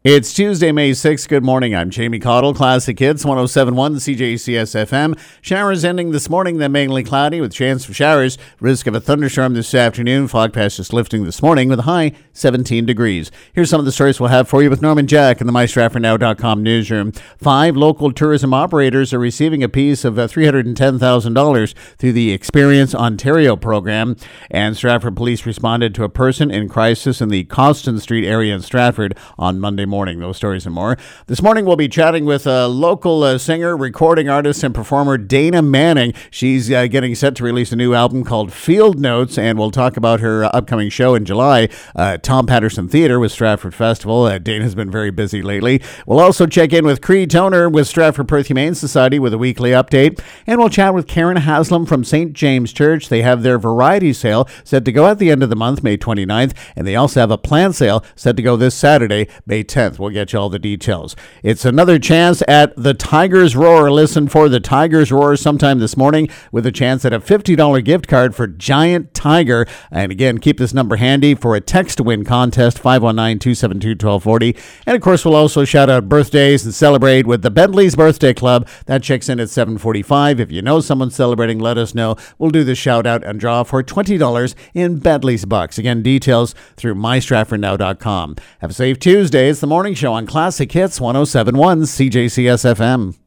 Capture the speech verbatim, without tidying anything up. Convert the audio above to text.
It's Tuesday, May sixth. Good morning. I'm Jamie Cottle, Classic Hits, one oh seven point one C J C S F M. Showers ending this morning, then mainly cloudy with chance for showers. Risk of a thunderstorm this afternoon. Fog patch just lifting this morning with a high seventeen degrees. Here's some of the stories we'll have for you with Norman Jack in the my stratford now dot com newsroom. Five local tourism operators are receiving a piece of uh, three hundred ten thousand dollars through the Experience Ontario program. And Stratford Police responded to a person in crisis in the Coston Street area in Stratford on Monday morning. morning. Those stories and more. This morning we'll be chatting with a local uh, singer, recording artist, and performer Dana Manning. She's uh, getting set to release a new album called Field Notes, and we'll talk about her uh, upcoming show in July, uh, Tom Patterson Theatre with Stratford Festival. Uh, Dana's been very busy lately. We'll also check in with Cree Toner with Stratford Perth Humane Society with a weekly update, and we'll chat with Karen Haslam from Saint James Church. They have their variety sale set to go at the end of the month, May twenty-ninth, and they also have a plant sale set to go this Saturday, May tenth. We'll get you all the details. It's another chance at the Tigers Roar. Listen for the Tigers Roar sometime this morning with a chance at a fifty dollars gift card for Giant Tiger. And again, keep this number handy for a text to win contest, five one nine, two seven two, one two four zero. And of course, we'll also shout out birthdays and celebrate with the Bentley's Birthday Club. That checks in at seven forty-five. If you know someone celebrating, let us know. We'll do the shout out and draw for twenty dollars in Bentley's bucks. Again, details through my stratford now dot com. Have a safe Tuesday. It's the morning show on Classic Hits one oh seven point one C J C S F M.